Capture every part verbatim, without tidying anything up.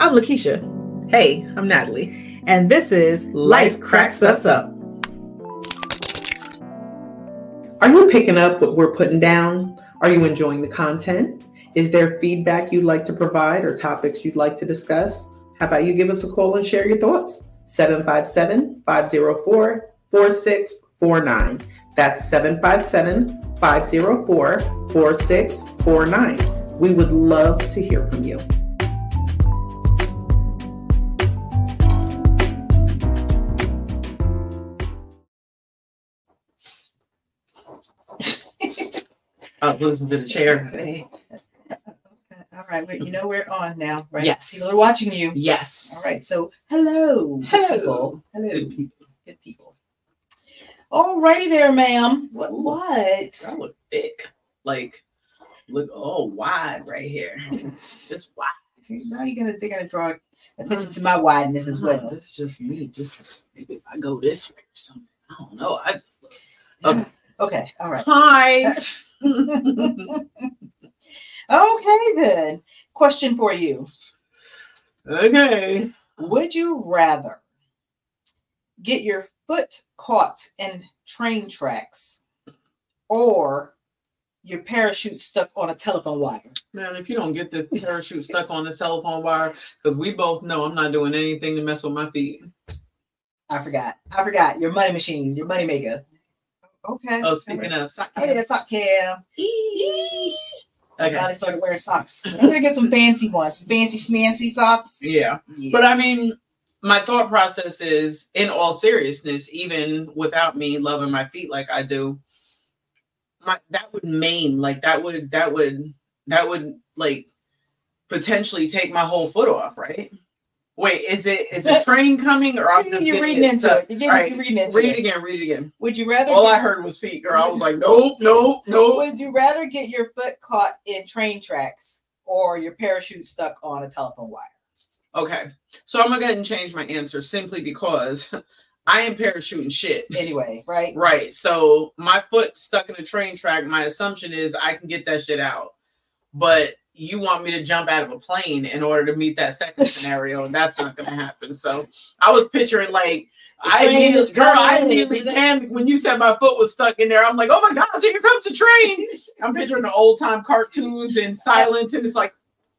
I'm Lakeisha. Hey, I'm Natalie. And this is Life Cracks Us Up. Are you picking up what we're putting down? Are you enjoying the content? Is there feedback you'd like to provide or topics you'd like to discuss? How about you give us a call and share your thoughts? seven five seven, five zero four, four six four nine. That's seven five seven, five zero four, four six four nine. We would love to hear from you. Oh, listen to the chair. All right, wait, you know we're on now, right? Yes. People are watching you. Yes. All right, so hello. Hello. People. Hello. Good people. Good people. All righty there, ma'am. What? What? I look thick. Like, look all wide right here. It's just wide. See, now you're gonna they're gonna draw attention to my wideness as well. That's just me. Just maybe if I go this way or something. I don't know. I just look. Okay. Okay. All right. Hi. Okay, then. Question for you. Okay. Would you rather get your foot caught in train tracks or your parachute stuck on a telephone wire? Man, if you don't get the parachute stuck on the telephone wire, because we both know I'm not doing anything to mess with my feet. I forgot. I forgot. Your money machine, your money maker. Okay. Oh, speaking of sock Oh, yeah, sock cam. Okay. Now they started wearing socks. I'm gonna get some fancy ones, some fancy schmancy socks. Yeah. Yeah. But I mean, my thought process is, in all seriousness, even without me loving my feet like I do, my that would maim, like that would that would that would like potentially take my whole foot off, right? Wait, is it is a train coming or I'm just you're reading it into stuck? it. You're, getting, Right. you're reading into Read it. it again, read it again. Would you rather All get, I heard was feet, girl. I was like, nope, nope, nope. Would you rather get your foot caught in train tracks or your parachute stuck on a telephone wire? Okay. So I'm gonna go ahead and change my answer simply because I ain't parachuting shit. Anyway, right? Right. So my foot stuck in a train track, my assumption is I can get that shit out. But you want me to jump out of a plane in order to meet that second scenario, and that's not gonna happen. So I was picturing like The I train immediately, is girl, I coming. immediately panicked when you said my foot was stuck in there. I'm like, oh my god, here comes the train. I'm picturing the old time cartoons and silence, and it's like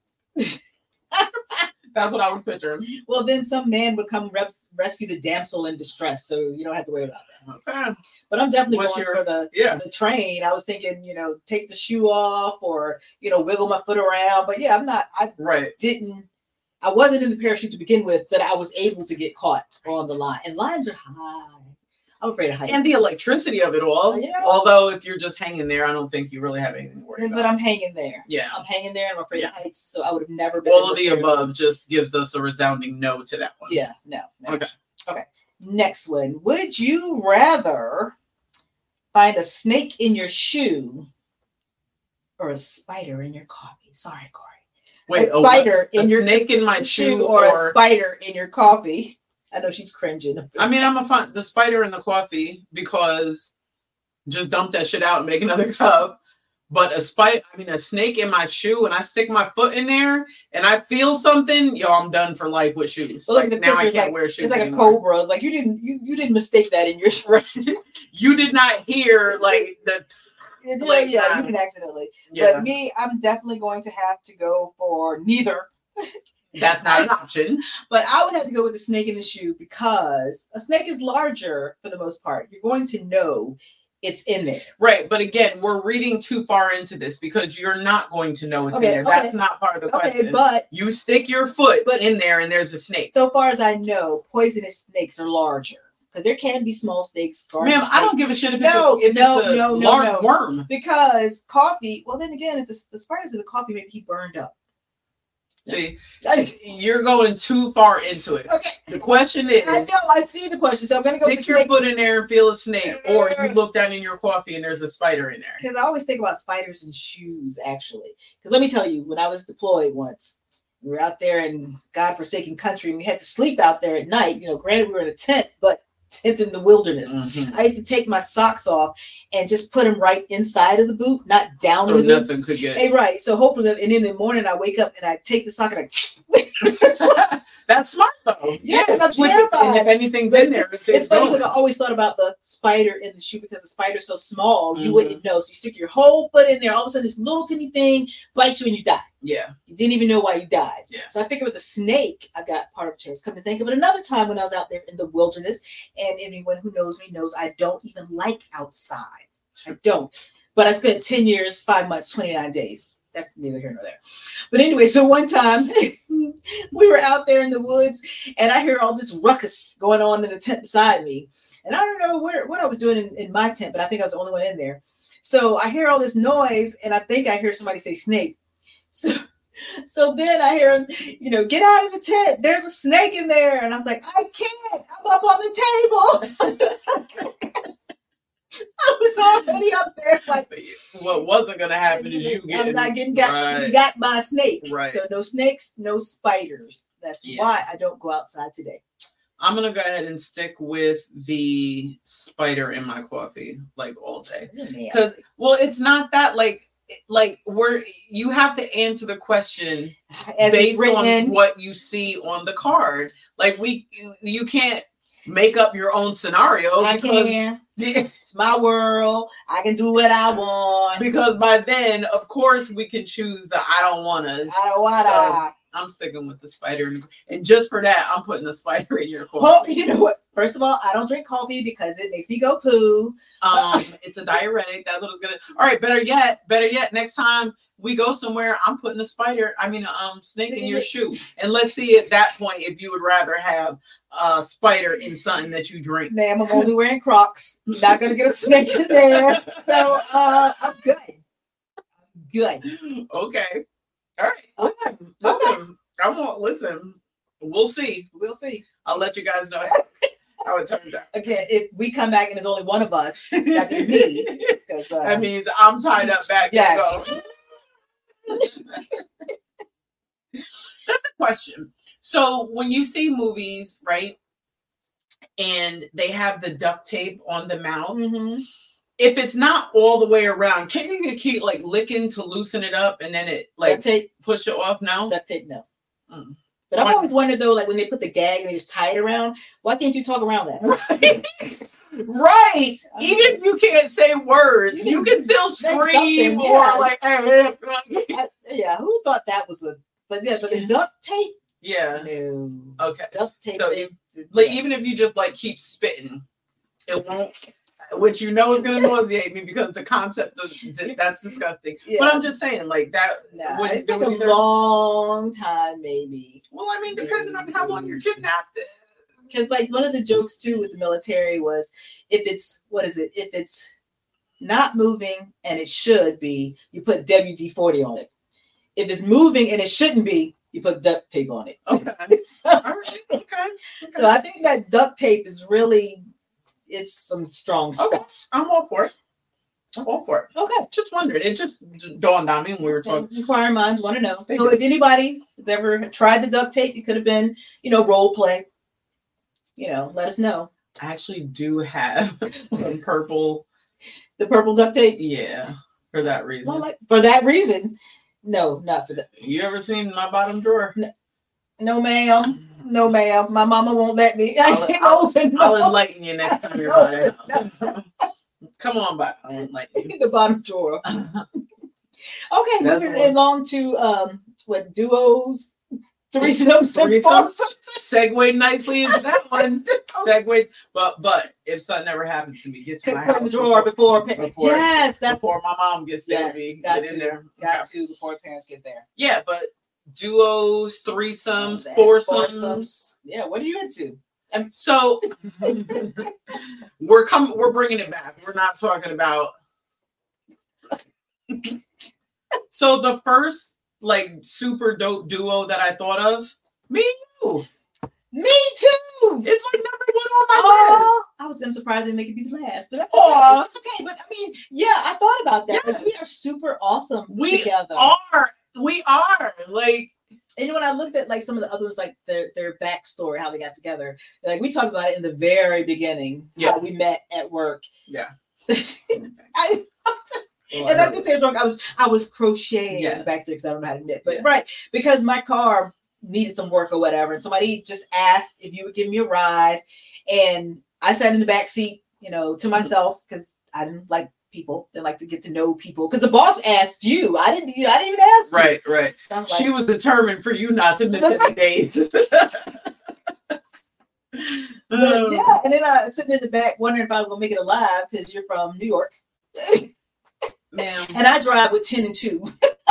that's what I was picturing. Well, then some man would come rep- rescue the damsel in distress, so you don't have to worry about that. Okay. But I'm definitely What's going your- for the Yeah. the train. I was thinking, you know, take the shoe off or you know, wiggle my foot around. But yeah, I'm not. I Right. didn't. I wasn't in the parachute to begin with, so that I was able to get caught on the line. And lines are high. I'm afraid of heights. And the electricity of it all. You know? Although if you're just hanging there, I don't think you really have anything to worry But about. I'm hanging there. Yeah. I'm hanging there and I'm afraid Yeah. of heights, so I would have never been. All able of the to- above just gives us a resounding no to that one. Yeah, no, no. Okay. Okay. Next one. Would you rather find a snake in your shoe or a spider in your coffee? Sorry, Corey. Wait, a spider a in your snake in my shoe, or, or, a spider in your coffee. I know she's cringing. I mean, I'm a fun the spider in the coffee because just dump that shit out and make another cup. But a spider, I mean, a snake in my shoe, and I stick my foot in there, and I feel something. Yo, I'm done for life with shoes. So look Like, at the now I pictures, can't like, wear shoes. it's like anymore. a cobra. It's like you didn't you, you didn't mistake that in your shirt. You did not hear like the. yeah, Like, yeah, um, you didn't accidentally. Yeah, But me, I'm definitely going to have to go for neither. that's not an option. But I would have to go with the snake in the shoe because a snake is larger for the most part. You're going to know it's in there. Right, but again, we're reading too far into this because you're not going to know it's Okay, in there. That's okay. not part of the Okay, question. but You stick your foot But- in there and there's a snake. so far as I know, poisonous snakes are larger because there can be small snakes. garden Ma'am, I don't snakes. give a shit if No, it's a, if no, it's a no, no, large no. worm. Because coffee, well, then again, if the, the spiders in the coffee maybe he burned up. See, you're going too far into it. Okay, The question is, I know, I see the question, so I'm going to go with stick the your snake. foot in there and feel a snake, or you look down in your coffee and there's a spider in there. Because I always think about spiders and shoes, actually. Because let me tell you, when I was deployed once, we were out there in godforsaken country and we had to sleep out there at night. You know, granted we were in a tent, but tent in the wilderness. Mm-hmm. I used to take my socks off and just put them right inside of the boot, not down So in the boot. nothing could get. Hey, right. So hopefully, and in the morning I wake up and I take the sock and I. That's smart though. Yeah, because I'm Flip it, terrified. and if anything's But in there, it's, It's funny going. because I always thought about the spider in the shoe because the spider's so small, you Mhm. wouldn't know. So you stick your whole foot in there, all of a sudden this little teeny thing bites you and you die. Yeah. You didn't even know why you died. Yeah. So I figured with the snake, I got part of a chance. Come to think of it, another time when I was out there in the wilderness, and anyone who knows me knows I don't even like outside. I don't. But I spent ten years, five months, twenty-nine days. That's neither here nor there. But anyway, so one time we were out there in the woods and I hear all this ruckus going on in the tent beside me. And I don't know where, what I was doing in, in my tent, but I think I was the only one in there. So I hear all this noise and I think I hear somebody say snake. So, so then I hear him, you know, get out of the tent. There's a snake in there. And I was like, I can't. I'm up on the table. I was already up there. Like, what wasn't gonna happen is you getting. I'm not getting got, right. got by a snake. Right. So no snakes, no spiders. That's Yeah. why I don't go outside today. I'm gonna go ahead and stick with the spider in my coffee like all day. Because well, it's not that like like we're you have to answer the question As based it's written on in, what you see on the card. Like we you can't make up your own scenario I because can. It's my world. I can do what I want. because by then of course we can choose the I don't wanna. I don't want to. I'm sticking with the spider in the, and just for that I'm putting the spider in your coffee. Well, you know what? First of all, I don't drink coffee because it makes me go poo. Um, it's a diuretic. That's what it's gonna. All right, better yet, better yet. Next time we go somewhere, I'm putting a spider. I mean, a um, snake in your shoe, and let's see at that point if you would rather have a spider in something that you drink. Ma'am, I'm only wearing Crocs. Not gonna get a snake in there. So uh, I'm good. I'm good. Okay. All right. Okay. Listen, listen. I'm on. Listen. We'll see. We'll see. I'll let you guys know how it turns out. Okay, if we come back and there's only one of us, that'd be me. 'Cause, uh, That means I'm tied up back. Yeah. Go. That's a question. So when you see movies, right, and they have the duct tape on the mouth, mhm. if it's not all the way around, can you keep like licking to loosen it up and then it like duct tape, push it off? No. duct tape, no. Mm. But I've Why- always wondered though, like when they put the gag and they just tie it around, why can't you talk around that? Right. Right. Even if you can't say words, You you can can still say scream something, or yeah. like, hey, I, yeah, who thought that was a? But yeah, but the duct tape, yeah. no. Okay. Duct tape. So they- Like yeah. even if you just like keep spitting, it won't. Which you know is gonna nauseate me because the concept of that's disgusting. Yeah. But I'm just saying, like that. Nah, wouldn't it's do like it a either. long time, maybe. Well, I mean, depending on how long you're kidnapped. Because like one of the jokes too with the military was if it's what is it? If it's not moving and it should be, you put W D forty on it. If it's moving and it shouldn't be, you put duct tape on it. Okay. so, All right. Okay. okay. so I think that duct tape is really it's some strong Okay. stuff. I'm all for it. I'm all for it. Okay. Just wondered. It just dawned on me when we were talking. Okay. Inquiring minds want to know. Thank So you. if anybody has ever tried the duct tape, it could have been, you know, role play. You know, let us know. I actually do have some purple. The purple duct tape. Yeah, for that reason. Well, like for that reason. No, not for that. You ever seen my bottom drawer? No, ma'am. No, ma'am. My mama won't let me. I I'll- can't I'll- hold it. I'll No. enlighten you next time you're by the house. Come on by. I'll enlighten you. The bottom drawer. Okay, That's moving one. along to um, what duos, threesomes, and Threesomes. foursomes. Segue nicely into that one. Segue, but but if something ever happens to me, get to Put my put in the house drawer before, pa- before- yes, that's before my mom gets there. yes, me, got get to, in there. got Okay. to before parents get there. Yeah, but duos, threesomes, That, foursomes. Yeah, what are you into? So we're coming. We're bringing it back. We're not talking about. So the first like super dope duo that I thought of, me and you. Me too. It's like number one on my list. Oh, I was gonna surprise and make it be the last, but that's okay. Aw. That's okay. But I mean, yeah, I thought about that. But we Yes. are super awesome We together. are. We are like And when I looked at like some of the others, like their their backstory, how they got together, like we talked about it in the very beginning, Yeah. how we met at work. Yeah. I, Well, and I I heard did it. say it wrong. I was I was crocheting Yes. back there because I don't know how to knit, but Yeah. right because my car needed some work or whatever, and somebody just asked if you would give me a ride, and I sat in the back seat, you know, to myself because I didn't like people, didn't like to get to know people because the boss asked you. I didn't, you know, I didn't even ask. Right, right. You. So I'm She like, was determined for you not to miss any days. but yeah, and then I was sitting in the back wondering if I was gonna make it alive because you're from New York. Ma'am. And I drive with ten and two.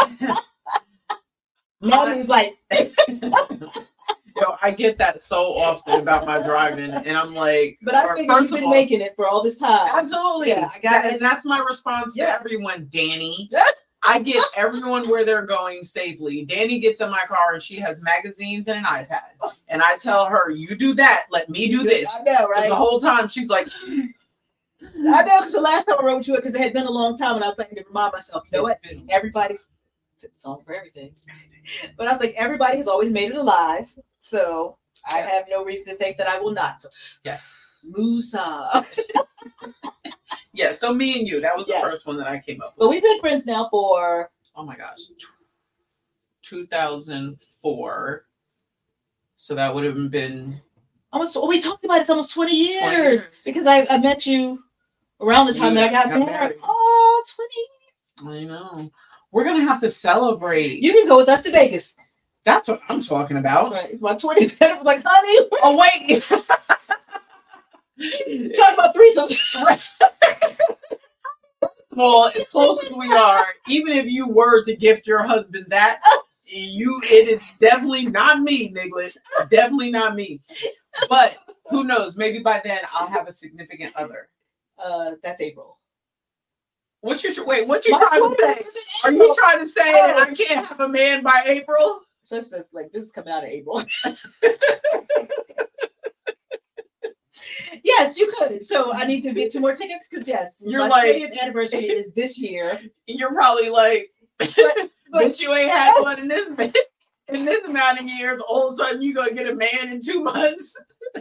Mommy's like, Yo, I get that so often about my driving, and I'm like, but I or think you've first of been all- making it for all this time. Absolutely. Yeah, I got That- it. and that's my response Yeah. to everyone, Danny. I get everyone where they're going safely. Danny gets in my car and she has magazines and an iPad. And I tell her, you do that, let me do this. I know, And right? the whole time she's like, I know because the last time I rode with you, because it had been a long time, and I was thinking to remind myself, you know what? Everybody's it's a song for everything. But I was like, everybody has always made it alive. So I Yes. have no reason to think that I will not. So, Yes. Musa. Yeah, so me and you, that was Yes. the first one that I came up with. But we've been friends now for Oh my gosh. two thousand four. So that would have been almost, we talked about it, it's almost twenty years. twenty years. Because I, I met you around the time You that I got, got married. married. Oh, twenty. I know. We're gonna have to celebrate. You can go with us to Vegas. That's what I'm talking about. That's right. It's my twentieth. I was like, honey, Oh wait. talk about threesomes. Well, as close as we are, even if you were to gift your husband that, you it is definitely not me, Nicholas. Definitely not me. But who knows? Maybe by then I'll have a significant other. Uh, that's April. What you wait? What you My trying to twentieth say? is in Are April. you trying to say that I can't have a man by April? Especially since, like, this is coming out of April. Yes, you could. So I need to get two more tickets because yes, You're my like- twentieth anniversary is this year. You're probably like, But, but you ain't had one in this in this amount of years. All of a sudden, you gonna get a man in two months.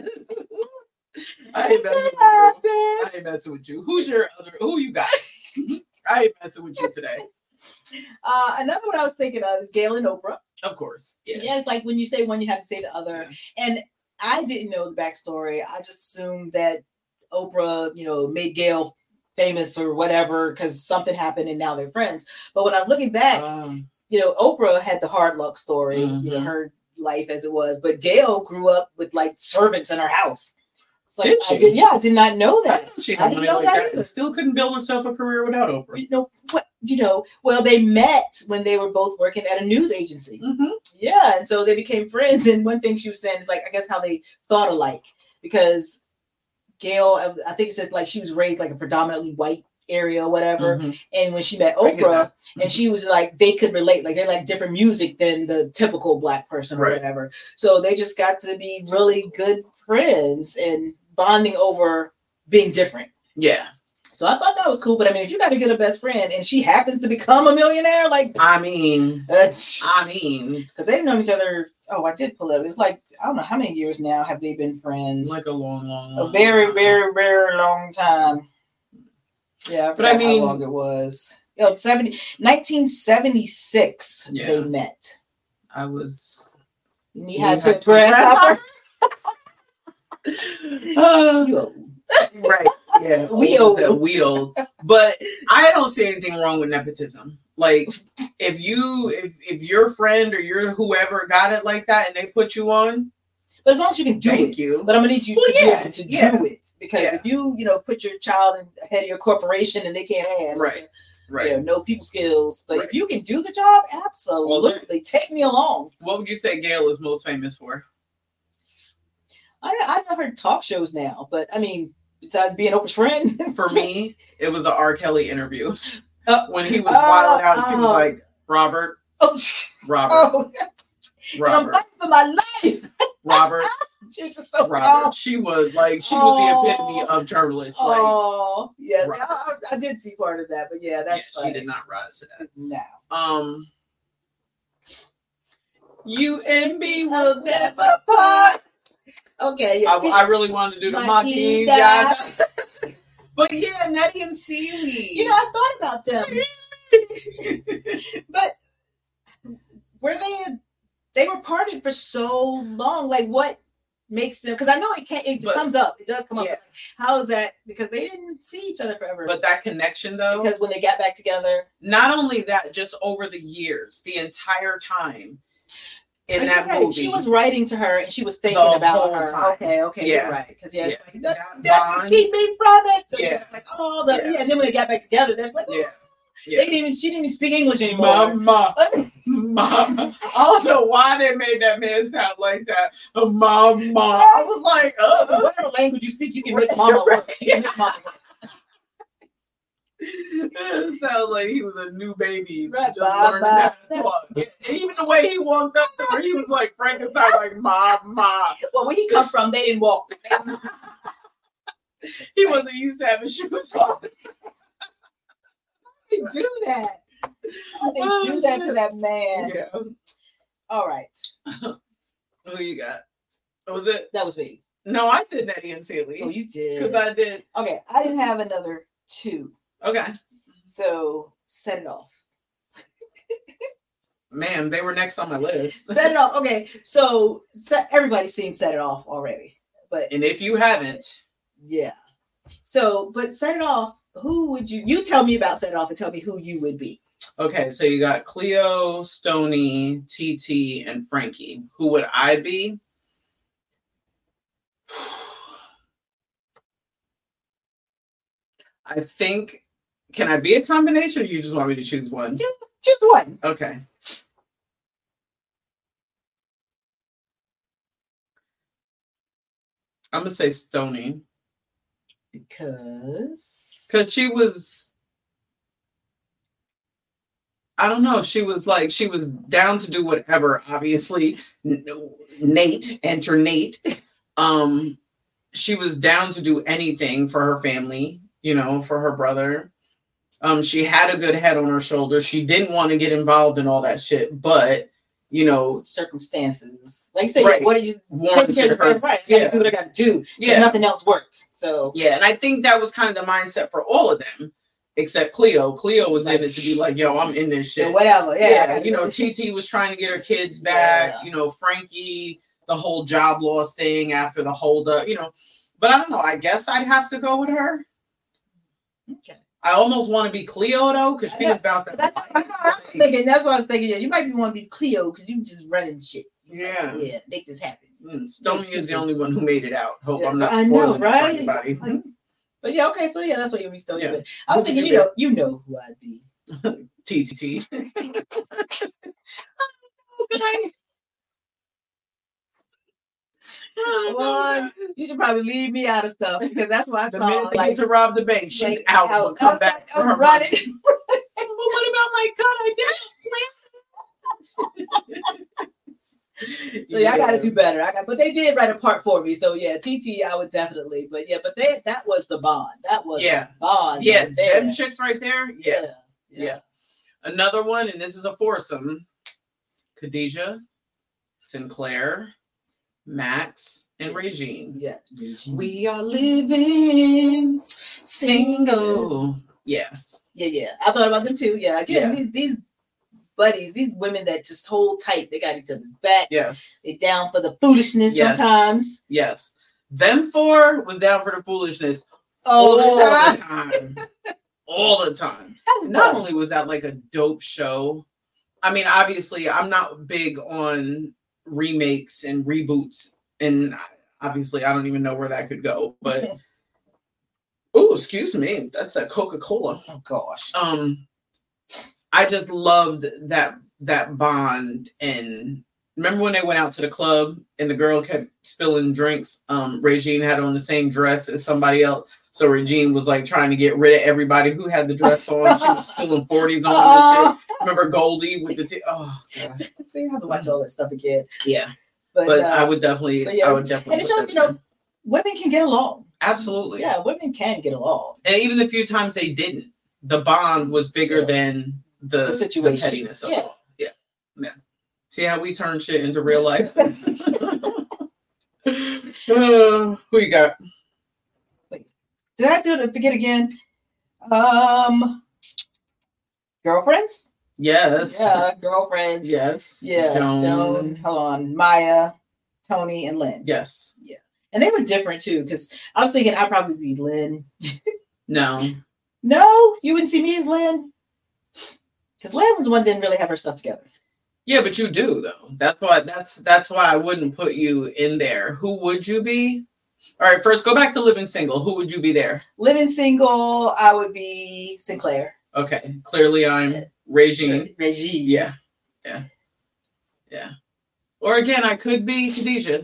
I ain't messing with you. I ain't messing with you. Who's your other? Who you got? I ain't messing with you today. Uh, another one I was thinking of is Gail and Oprah. Of course. Yeah. Yeah, it's like when you say one, you have to say the other. And I didn't know the backstory. I just assumed that Oprah, you know, made Gail famous or whatever because something happened and now they're friends. But when I was looking back, Um, you know, Oprah had the hard luck story, you know, Mhm. her life as it was. But Gail grew up with like servants in her house. So Did I she? did, yeah, I did not know I that. know she I had didn't money know like that that either. and still couldn't build herself a career without Oprah. You know what? You know, well, they met when they were both working at a news agency. Mm-hmm. Yeah, and so they became friends. And one thing she was saying is like, I guess how they thought alike, because Gail, I think it says like she was raised like a predominantly white area or whatever. Mhm. And when she met I get Oprah, that. and she was like, they could relate, like they like different music than the typical black person or Right. whatever. So they just got to be really good friends and bonding over being different. Yeah. So I thought that was cool. But I mean, if you got to get a best friend and she happens to become a millionaire, like I mean, that's I mean, because they've known each other. Oh, I did pull it up. It's like I don't know how many years now have they been friends. like a long, long, A long very, time. very, very long time. Yeah, I But I forgot mean- how long it was. Oh, seventy, nineteen seventy-six Yeah. they met. I was. Knee high to a Knee-high grasshopper. Uh, You old. right. Yeah. We old as that old. wheel. But I don't see anything wrong with nepotism. Like if you if if your friend or your whoever got it like that and they put you on, But as long as you can do thank it. you. But I'm gonna need you Well, to yeah, be able to yeah. do it. Because Yeah. if you, you know, put your child in, ahead of your corporation and they can't add, like, Right. Right. you know, no people skills. But Right. if you can do the job, absolutely. Take me along. What would you say Gail is most famous for? I I know her talk shows now, but I mean, besides being Oprah's friend, For me, it was the R. Kelly interview. Uh, When he was oh, wilding out, she was oh. like, Robert, oh, Robert, oh, I'm Robert, fighting for my life. Robert, She was just so Robert. She was like, she was the epitome Oh. of journalists. Oh, Like, oh, yes, Right. I, I did see part of that, but yeah, that's yeah, funny. she did not rise to that. No, Um, You and me will never part. Okay, I, yeah. I really wanted to do the Maquinda. Maquinda. But yeah, Nettie and Celie. You know, I thought about them. But were they they were parted for so long? Like what makes them, because I know it can't it But- comes up. It does come Yeah. up. How is that? Because they didn't see each other forever. But that connection though, because when they got back together. not only that, just over the years, the entire time in Oh, that you're right. movie. She was writing to her and she was thinking The about whole her. time. Okay, okay, Yeah. you're right. Because yeah, it's Yeah. like that, That that bond. keep me from it. So Yeah. yeah, like oh the Yeah. yeah. And then when they got back together, they're like, oh, Yeah. they Yeah. didn't even she didn't even speak English anymore. Mama. Mama. I don't know why they made that man sound like that. Uh, Mama. I was like, oh. Whatever language you speak, you can make mama work. You can make mama work. It sounded like he was a new baby. Right. Just Bye, learning bye. how to talk. And even the way he walked up to her, he was like Frankenstein, like Mama. Well, where he come from, they didn't walk. He wasn't used to having shoes on. They do that. How they Oh, do that shit. to that man. Yeah. All right, Who you got? Was it? that was me. No, I did Nettie and Celie. Oh, you did. Because I did. Okay, I didn't have another two, Okay. so set it off. Man, they were next on my list. Set it off. Okay, so set, everybody's seen Set It Off already, but And if you haven't, yeah. So, but Set It Off. Who would you? You tell me about Set It Off and tell me who you would be. okay, so you got Cleo, Stoney, T T, and Frankie. Who would I be? I think, can I be a combination or you just want me to choose one? Just one. Okay. I'm going to say Stoney. Because Because she was, I don't know, she was like, she was down to do whatever, obviously. N- Nate, enter Nate. Um, she was down to do anything for her family, you know, for her brother. Um, she had a good head on her shoulders. She didn't want to get involved in all that shit, but, you know, circumstances, like you say, Right. what did you take wanted care of her. the right? I Yeah. gotta do what I got to do. Yeah, Yeah. nothing else works. So Yeah, and I think that was kind of the mindset for all of them, except Cleo. Cleo was in it to be like, yo, I'm in this yeah, shit. whatever. Yeah, I Yeah, gotta you do know, it. T T was trying to get her kids back. Yeah. You know, Frankie, the whole job loss thing after the holdup, you know. But I don't know. I guess I'd have to go with her. Okay. I almost want to be Cleo, though, because I she know. was about I, that. know, I, know, I was thinking. That's what I was thinking. Yeah, you might be want to be Cleo because you just running shit. It's like, Yeah. yeah, make this happen. Mm, Stoney is the only one who made it out. Hope Yeah, I'm not I spoiling know, it for right? anybody. It's like- but yeah, okay, so yeah, that's what you'll be Stoney. Yeah. But I was Who would thinking, you you know, you know who I'd be. T T. Boy, you should probably leave me out of stuff because that's what I The saw. minute they Like, get to rob the bank, she's like, out. out. We'll come I'm back like, for I'm her running. money. But what about my gun? I did. So yeah, I got to do better. I got, but they did write a part for me. So yeah, T T, I would definitely. But yeah, but they that was the bond. That was Yeah. the bond. Yeah, right there. them chicks right there. Yeah. Yeah. Another one, and this is a foursome. Khadijah, Sinclair, Max, and Regine. Yes. We are living single. Yeah. Yeah, yeah. I thought about them too. Yeah. Again, Yeah. these these buddies, these women that just hold tight. They got each other's back. Yes. They down for the foolishness Yes. sometimes. Yes. Them four was down for the foolishness Oh, all the the time. All the time. time. Not only was that like a dope show, I mean, obviously, I'm not big on remakes and reboots, and obviously, I don't even know where that could go. But oh, excuse me, that's a Coca-Cola. Oh gosh. Um, I just loved that that bond. And remember when they went out to the club and the girl kept spilling drinks? Um, Regine had on the same dress as somebody else. So Regine was like trying to get rid of everybody who had the dress on. She was spilling forties on and shit. Remember Goldie with the t- oh gosh. See, I have to watch all that stuff again. Yeah. But, But uh, I would definitely but yeah. I would definitely and it put shows, that you know, in. women can get along. Absolutely. Yeah, women can get along. And even the few times they didn't, the bond was bigger Yeah. than the, The situation. the pettiness of Yeah. it all. Yeah. Yeah. See how we turn shit into real life? uh, who you got? Wait, did I do it? Forget again. Um, girlfriends. Yes. Yeah, girlfriends. Yes. Yeah. Joan. Joan. Hold on. Maya, Tony, and Lynn. Yes. Yeah. And they were different too, because I was thinking I'd probably be Lynn. No. No, you wouldn't see me as Lynn. Because Lynn was the one that didn't really have her stuff together. Yeah, but you do though. That's why. That's that's why I wouldn't put you in there. Who would you be? All right. First, go back to living single. Who would you be there? Living single, I would be Sinclair. Okay. Clearly, I'm Regine. Regine. Yeah. Yeah. Yeah. Or again, I could be Khadijah.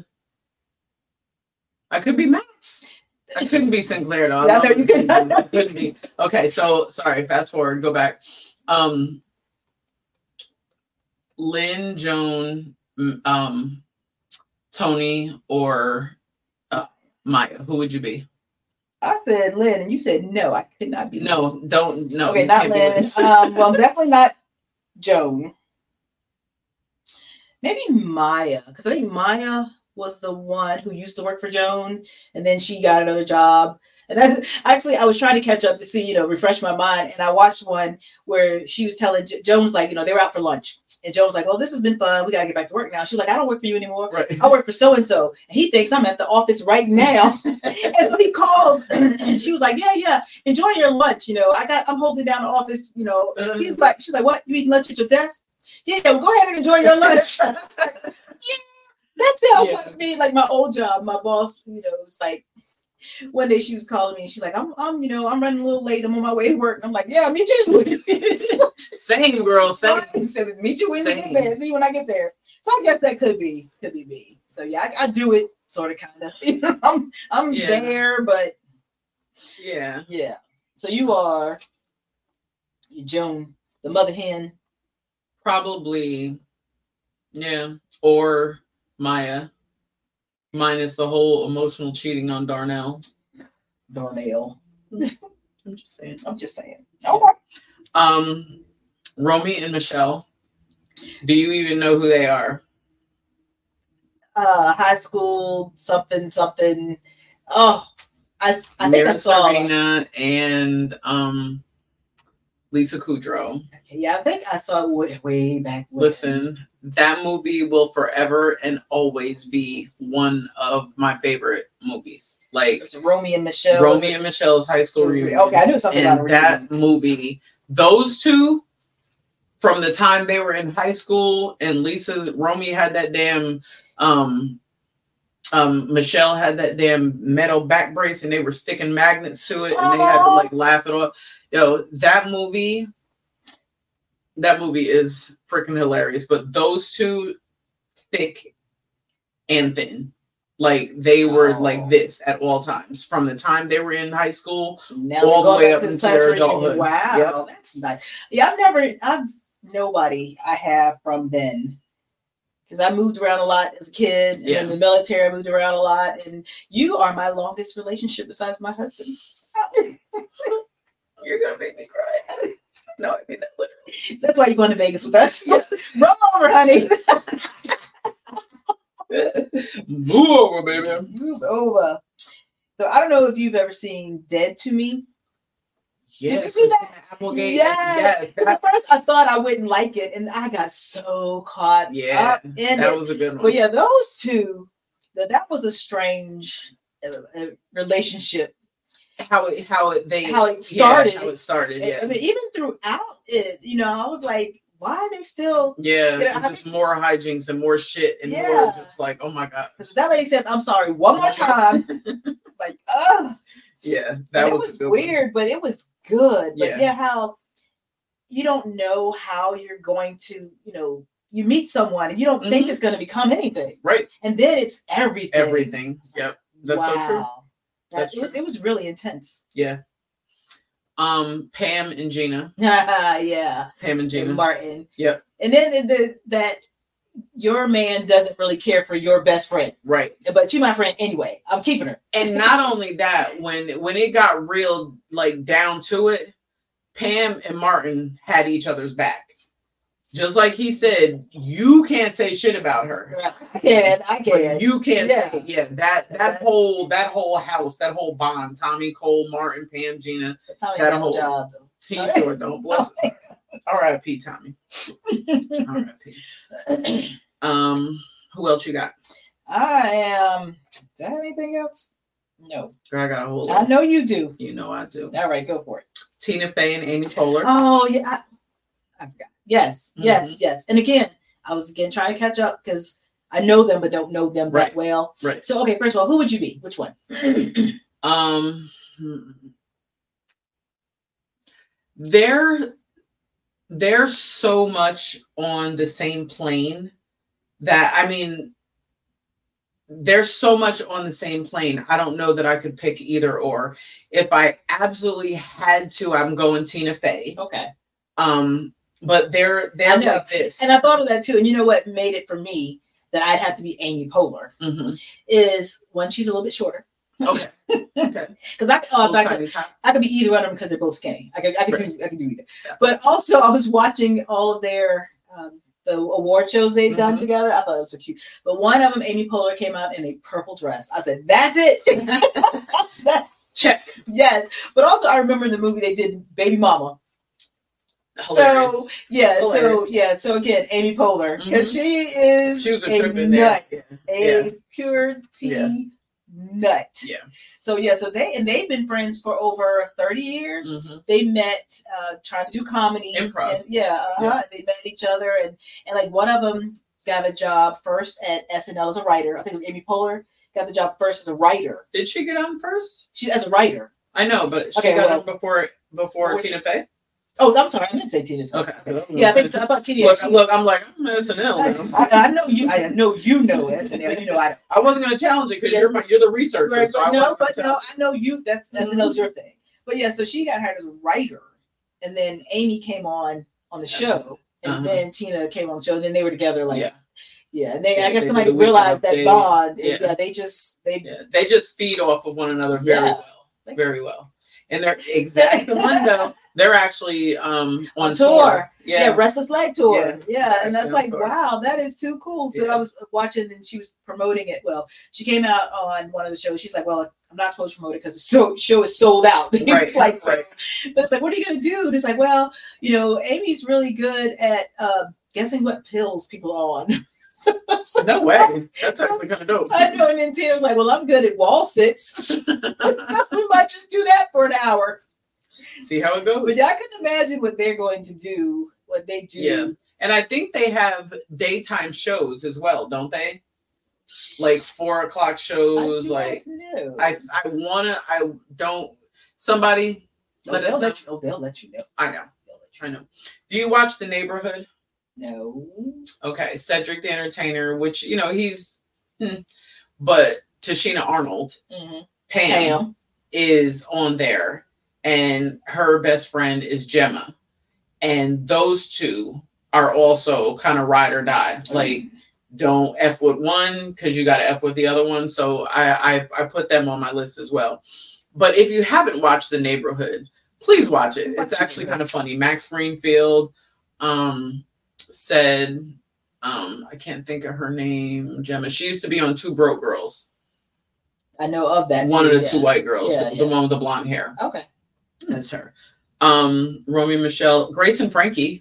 I could be Max. I couldn't be Sinclair though. I Yeah, I know love you the couldn't. singles. I couldn't be. Okay, so sorry. Fast forward. Go back. Um, Lynn, Joan, m- um, Tony, or uh, Maya. Who would you be? I said Lynn, and you said no, I could not be Lynn. No, don't. No. Okay, you not can't be Lynn. Um, well, I'm definitely not Joan. Maybe Maya, because I think Maya was the one who used to work for Joan, and then she got another job. And that's actually, I was trying to catch up to see, you know, refresh my mind. And I watched one where she was telling J- Joan was like, you know, they were out for lunch, and Joan was like, "Well, this has been fun. We gotta get back to work now." She's like, "I don't work for you anymore. Right. I work for so and so." And he thinks I'm at the office right now. And so he calls, and she was like, "Yeah, yeah, enjoy your lunch. You know, I got, I'm holding down the office. You know." Uh, He's like, she's like, "What? You eating lunch at your desk?" "Yeah, well, go ahead and enjoy your lunch." I was like, yeah, that sounds Yeah. like me. Like my old job, my boss, you know, was like, one day she was calling me, and she's like, "I'm, I'm, you know, I'm running a little late. I'm on my way to work." And I'm like, "Yeah, me too." Same girl. Same. He said, "Meet you when you Same. get there. See you when I get there." So I guess that could be, could be me. So yeah, I, I do it sort of, kind of. You know, I'm, I'm Yeah. there, but Yeah. yeah. So you are Joan, the mother hen. Probably. Yeah. Or Maya. Minus the whole emotional cheating on Darnell. Darnell. I'm just saying. I'm just saying. Okay. Um, Romy and Michelle. Do you even know who they are? Uh, high school something something. Oh, I I think I Mira saw. Serena and um, Lisa Kudrow. Yeah, I think I saw it way, way back. When. Listen, that movie will forever and always be one of my favorite movies. Like It's Romy and Michelle. Romy and Michelle's high school reunion. Okay, I knew something about And a that reunion. movie, those two, from the time they were in high school, and Lisa, Romy had that damn, um, um, Michelle had that damn metal back brace, and they were sticking magnets to it, and they had to like laugh it off. Yo, that movie, that movie is freaking hilarious. But those two, thick and thin. Like they were Oh. like this at all times, from the time they were in high school Now all they're the way going up back to into the class their reunion. adulthood. Wow, Yep. that's nice. Yeah, I've never, I've nobody I have from then. Because I moved around a lot as a kid, and Yeah. in the military I moved around a lot. And you are my longest relationship besides my husband. You're gonna make me cry. No, I mean that literally. That's why you're going to Vegas with us. Yes. Roll over, honey. Move over, baby. Move over. So I don't know if you've ever seen Dead to Me. Yes. Did you see that? Applegate. Yes. Yes. At first I thought I wouldn't like it, and I got so caught Yeah, up in that it. was a good one. But yeah, those two, that that was a strange uh, uh, relationship. How it, how it, they, How it started. Yeah, how it started. I- Yeah. I mean, even throughout it, you know, I was like, why are they still? yeah. you know, I just think- more hijinks and more shit and more Yeah. just like, oh my god. Because that lady says, "I'm sorry," one more time. Like, ugh. Yeah, that And it was, was a good one. weird, but it was good. But Yeah. yeah, how you don't know how you're going to, you know, you meet someone and you don't think Mhm. it's going to become anything, Right. and then it's everything. Everything. Yep. That's wow. so true. That's, That's it was true. it was really intense. Yeah. Um, Pam and Gina. Yeah, Pam and Gina. Martin. Yep. And then the, the that your man doesn't really care for your best friend, Right. but you my friend anyway. I'm keeping her. And not only that, when when it got real like down to it, Pam and Martin had each other's back. just like he said, you can't say shit about her. I can, I can. But you can't Yeah. say, yeah, that that whole that whole house, that whole bond, Tommy, Cole, Martin, Pam, Gina. Tommy that got whole a job though. He sure don't. Bless him. R I P Tommy. R I P Um, who else you got? I am. Do I have anything else? No. Girl, I got a whole I list. know you do. You know I do. All right, go for it. Tina Fey and Amy Poehler. Oh yeah, I, I forgot. Yes, yes, Mhm. yes. And again, I was again trying to catch up because I know them but don't know them Right. that well. Right. So okay, first of all, who would you be? Which one? Um, hmm. they're they're so much on the same plane that I mean, they're so much on the same plane. I don't know that I could pick either or. If I absolutely had to, I'm going Tina Fey. Okay. Um, but they're I they're know. like this. And I thought of that too. And you know what made it for me that I'd have to be Amy Poehler Mhm. is when she's a little bit shorter. Okay. Okay. Because I, oh, Little I, tiny could, top. I could be either one of them because they're both skinny. I could, I could, Right. do, I could do either. Yeah. But also, I was watching all of their um, the award shows they'd done Mhm. together. I thought it was so cute. But one of them, Amy Poehler, came out in a purple dress. I said, "That's it." Check. Yes. But also, I remember in the movie they did Baby Mama. Hilarious. So yeah, Hilarious. so yeah, so again, Amy Poehler because Mhm. she is She was a a trip in there. nut, Yeah. a Yeah. pure tea Yeah. nut. Yeah. So yeah, so they and they've been friends for over thirty years. Mhm. They met uh, trying to do comedy. Improv. And, yeah, uh-huh. Yeah. They met each other, and and like one of them got a job first at S N L as a writer. I think it was Amy Poehler got the job first as a writer. Did she get on first? She as a writer. I know, but she Okay, got well- on before before Which- Tina Fey. Oh, I'm sorry, I meant to say Tina. Okay. Yeah, I think I thought Tina. Look, look, I'm like I'm S N L I, now. I, I know you. I know you know S N L. You know I don't. I wasn't gonna challenge it because Yeah. you're my you're the researcher. Right, so I no, wasn't but gonna no, challenge I know you. That's S N L's your thing. But yeah, so she got hired as a writer, and then Amy came on on the show, and Uh-huh. then Tina came on the show, and then they were together. it. Like, yeah, yeah, and they, Yeah, I guess they somebody did the Weekend realized that Update. bond. and, Yeah. yeah, they just they yeah. They just feed off of one another very Yeah. well, very well. And they're exactly Linda. They're actually um on, On tour. yeah, Yeah. Restless Leg tour. Yeah. Yeah, and that's Restless like tour. wow, that is too cool. So Yeah. I was watching, and she was promoting it. Well, she came out on one of the shows. She's like, well, I'm not supposed to promote it because the so, show is sold out. Right, It's like, so- right. But it's like, what are you gonna do? And it's like, well, you know, Amy's really good at uh, guessing what pills people are on. No way. That's actually kind of dope. I know. And then Tina was like, well, I'm good at wall sits. We might just do that for an hour. See how it goes. But yeah, I can imagine what they're going to do, what they do. Yeah. And I think they have daytime shows as well, don't they? Like four o'clock I shows. do Like not know. I, I wanna. I don't. Somebody. Oh, Let they'll us let you. Oh, they'll let you know. I know. They'll let you I know. Do you watch The Neighborhood? know. Okay, Cedric the Entertainer, which you know he's, hmm, but Tashina Arnold, Mm-hmm. Pam, Pam. is on there, and her best friend is Gemma, and those two are also kind of ride or die. Like, don't f with one because you got to f with the other one. So I, I I put them on my list as well. But if you haven't watched The Neighborhood, please watch it. It's actually kind of funny. Max Greenfield, um. said, um, I can't think of her name, Gemma. She used to be on Two Broke Girls. I know of that. One too, of the yeah. two white girls, Yeah, the, yeah. the one with the blonde hair. Okay. That's her. Um, Romy Michelle, Grace and Frankie,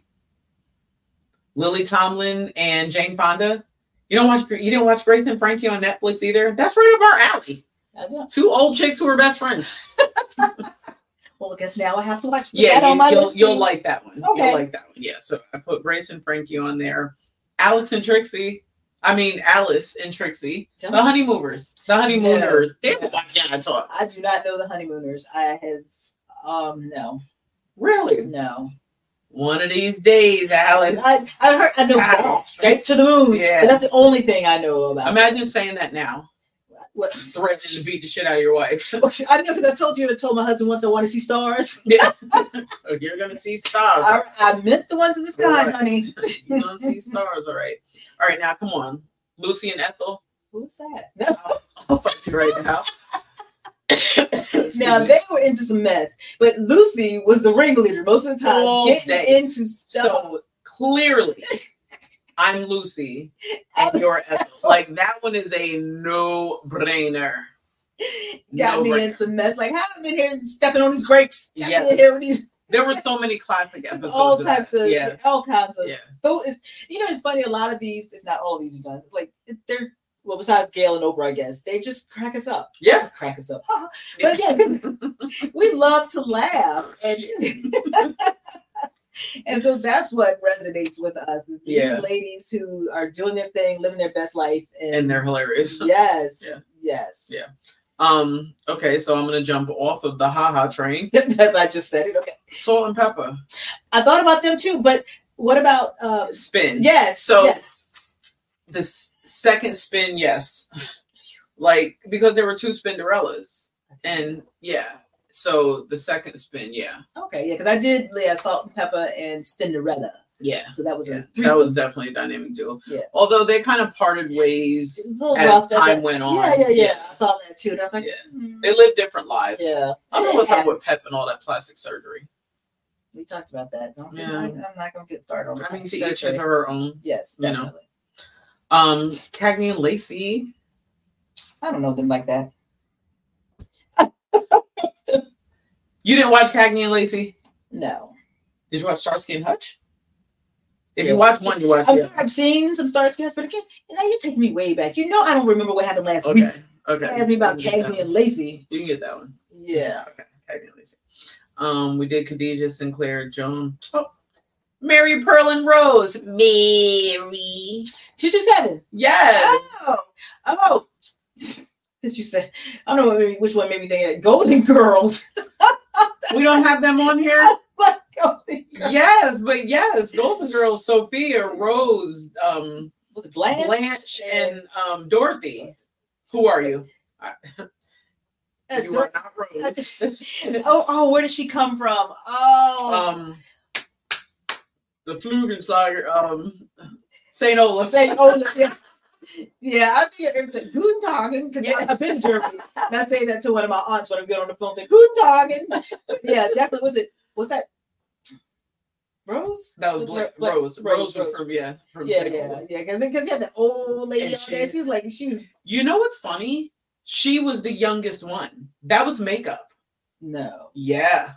Lily Tomlin, and Jane Fonda. You don't watch you didn't watch Grace and Frankie on Netflix either? That's right up our alley. I don't. Two old chicks who are best friends. Well, I guess now I have to watch put Yeah, that on you, my you'll, list. you'll too. like that one. Okay. You'll like that one. Yeah. So I put Grace and Frankie on there. Alex and Trixie. I mean Alice and Trixie. Don't- The Honeymooners. The Honeymooners. Damn it, why can't I talk? I do not know the Honeymooners. I have, um, no, Really? no. One of these days, Alice. I, I heard, I know God. Ball, Straight to the Moon. Yeah. But that's the only thing I know about. Imagine saying that now. What? Threatening to beat the shit out of your wife. I know because I told you I told my husband once I want to see stars. Yeah. So you're gonna see stars. I, I meant the ones in the sky, Right. honey. You're gonna see stars, all right. All right, now come on. Lucy and Ethel. Who's that? I'll, I'll fuck you right now. Excuse Now me. they were into some mess, but Lucy was the ringleader most of the time, All getting day. into stuff. So clearly, I'm Lucy and you're Ethel. Like that one is a no-brainer. Got No me brainer. in some mess. Like, how I've been here stepping on these grapes. Got Yes. me in here with these There were so many classic episodes. all of types that. of yeah, all kinds of yeah. So it's, you know, it's funny. A lot of these, if not all of these, are done. Like they're well, besides Gail and Oprah, I guess they just crack us up. Yeah. Crack us up. But yeah, 'cause we love to laugh, and and so that's what resonates with us. Is these Yeah. ladies who are doing their thing, living their best life, and, and they're hilarious. yes, Yeah. yes. Yeah. Um. Okay, so I'm gonna jump off of the haha train. As I just said it. Okay, Salt and pepper. I thought about them too, but what about um? Spin. Yes. So- yes. The s- second spin, yes. Like because there were two Spinderellas, and yeah. So the second spin, yeah, Okay, yeah, because I did yeah, Salt and Pepper and Spinderella. yeah. So that was Yeah, a three. that was definitely a dynamic duo. Yeah. Although they kind of parted ways It was a little as rough, that- time that- went on. Yeah, yeah, yeah, I saw that too, and I was like, Yeah. hmm. They lived different lives. Yeah. I don't know It what's up with happens. Pep and all that plastic surgery. We talked about that. Don't Yeah. yeah. I'm not gonna get started on that. I mean, to each Surgery. of her own. Yes, you know. definitely. Um, Cagney and Lacey. I don't know them like that. You didn't watch Cagney and Lacey? No. Did you watch Starsky and Hutch? If Yeah. you watch one, you watch I'm the sure other. I've seen some Star Skins, but again, you know, you take me way back. You know, I don't remember what happened last Okay. week. Okay. Ask me about You can get that Cagney and one. Lacey. You can get that one. Yeah. Okay. Cagney and Lacey. Um, we did Khadijah, Sinclair, Joan. Oh, Mary, Pearl, and Rose. Mary. Two two seven. Yes. Oh, oh. Since you said, I don't know what made me- which one made me think of that. Golden Girls. We don't have them on here. Like Golden Girls. Yes, but yes, Golden Girls, Sophia, Rose, um, Was it Blanche? Blanche, and um, Dorothy. Who are you? I- Uh, you Dor- are not Rose. oh, oh, where did she come from? Oh, um, the Flugenschlager, um, Saint Olaf. Saint Olaf. Yeah, yeah. I think it was a Guten Tagen because Yeah. I've been to Germany. And I say that to one of my aunts when I'm good on the phone. Say Guten Tagen. Yeah, definitely. Was it? Was that Rose? That was Was Bla- it Bla- Rose. Rose, Rose was Rose. from yeah, from Yeah, Saint yeah, Olaf. yeah. Because because yeah, the old lady And on she- there. She was like she was You know what's funny? She was the youngest one. That was makeup. no. Yeah,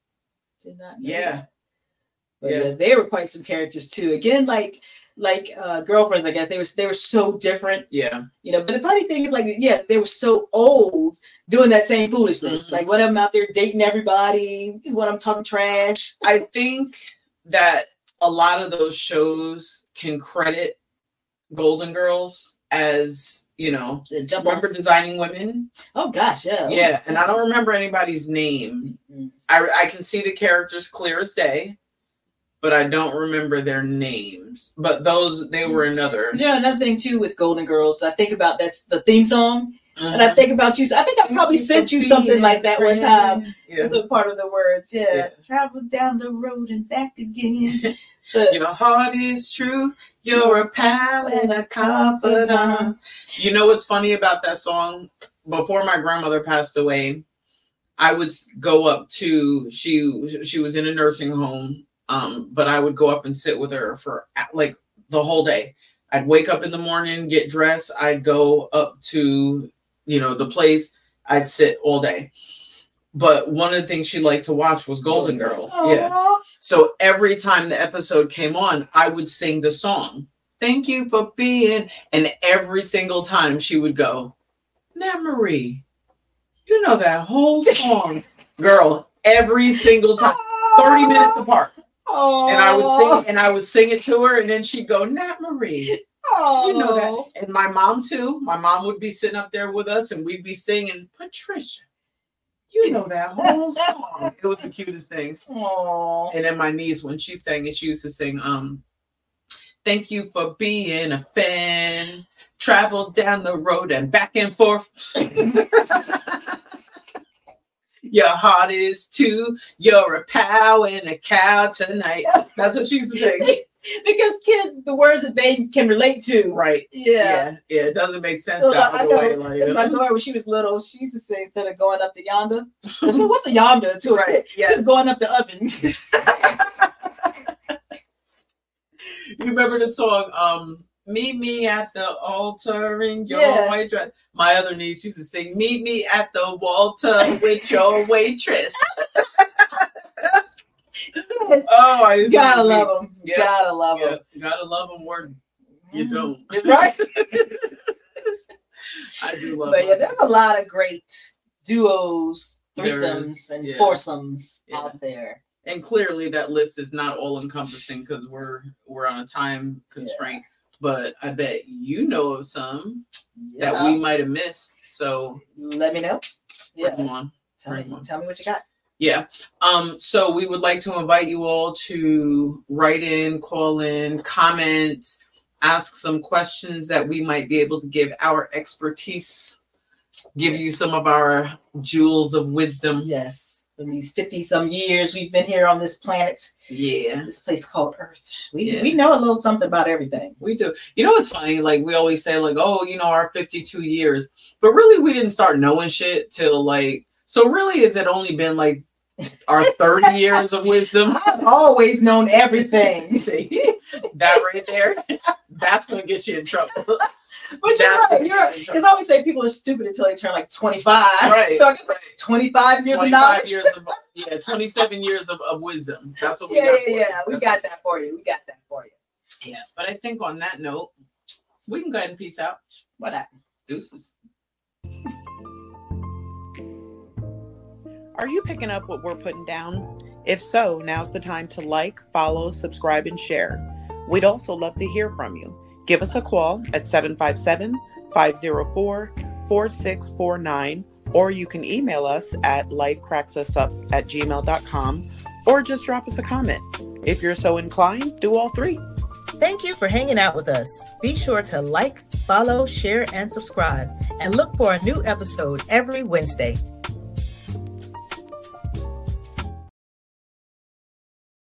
Did not know yeah. that. But Yeah. yeah. they were quite some characters too. Again, like like uh girlfriends, I guess they were they were so different, Yeah. you know. But the funny thing is, like, yeah, they were so old doing that same foolishness. Mhm. Like one of them out there dating everybody, one of them talking trash. I think that a lot of those shows can credit Golden Girls as, you know, They jump on. remember Designing Women? Oh gosh, yeah. Yeah, and I don't remember anybody's name. Mhm. I, I can see the characters clear as day, but I don't remember their names. But those, they were another. You know, another thing too with Golden Girls, I think about that's the theme song, and I Mhm. think about you. I think I probably sent you something like that one time. Yeah. As a part of the words, yeah. Yeah. Travel down the road and back again. So Your heart is true. You're a pal and a confidant. You know what's funny about that song? Before my grandmother passed away, I would s- go up to she. She was in a nursing home, um, but I would go up and sit with her for like the whole day. I'd wake up in the morning, get dressed. I'd go up to you know the place. I'd sit all day. But one of the things she liked to watch was Golden Girls. Yeah. Aw. So every time the episode came on, I would sing the song. Thank you for being. And every single time she would go, Nat Marie, you know that whole song. Girl, every single time. thirty minutes apart. And I would sing and I would sing it to her, and then she'd go, Nat Marie. You know that. And my mom too. My mom would be sitting up there with us and we'd be singing, Patricia. You know that whole song. It was the cutest thing. Aww. And then my niece, when she sang it, she used to sing, um, thank you for being a fan. Travel down the road and back and forth. Your heart is too. You're a cow and a cow tonight. That's what she used to sing. Because kids, the words that they can relate to. Right. Yeah. Yeah. Yeah. It doesn't make sense So, that I other know, way. Like, and my daughter, when she was little, she used to say, instead of going up to yonder, she said, what's a yonder to a Right. kid? She was Yeah. going up the oven. You remember the song, um, Meet Me at the Altar in Your Yeah. White Dress? My other niece used to sing, Meet Me at the Walter with your waitress. Oh, I used Gotta to love them. Yeah. Gotta love Yeah, them. gotta love them where you don't. Right? I do love But yeah, them. there's a lot of great duos, There threesomes, is, and yeah. foursomes Yeah. out there. And clearly that list is not all encompassing because we're we're on a time constraint. But I bet you know of some Yeah. that we might have missed. So Let me know. Yeah. bring them on. Tell me, bring 'em. tell me what you got. Yeah. Um, so we would like to invite you all to write in, call in, comment, ask some questions that we might be able to give our expertise, give you some of our jewels of wisdom. Yes. In these fifty some years we've been here on this planet, Yeah, this place called Earth. We Yeah. we know a little something about everything. we do. You know what's funny? Like we always say, like, oh, you know, our fifty-two years. But really we didn't start knowing shit till like, so really has it only been like our thirty years of wisdom? I've always known everything. See, that right there, that's gonna get you in trouble. But you're That's right. gonna You're get right. you in Because trouble. I always say people are stupid until they turn like twenty-five. Right, So I guess right. twenty-five years of twenty-five knowledge. years of, yeah, twenty-seven years of, of wisdom. That's what we Yeah, got. yeah, for you. yeah. We That's got that for you. We got that for you. Yeah, but I think on that note, we can go ahead and peace out. What that? Deuces. Are you picking up what we're putting down? If so, now's the time to like, follow, subscribe, and share. We'd also love to hear from you. Give us a call at seven five seven, five zero four, four six four nine, or you can email us at lifecracksusup at gmail dot com, or just drop us a comment. If you're so inclined, do all three. Thank you for hanging out with us. Be sure to like, follow, share, and subscribe. And look for a new episode every Wednesday.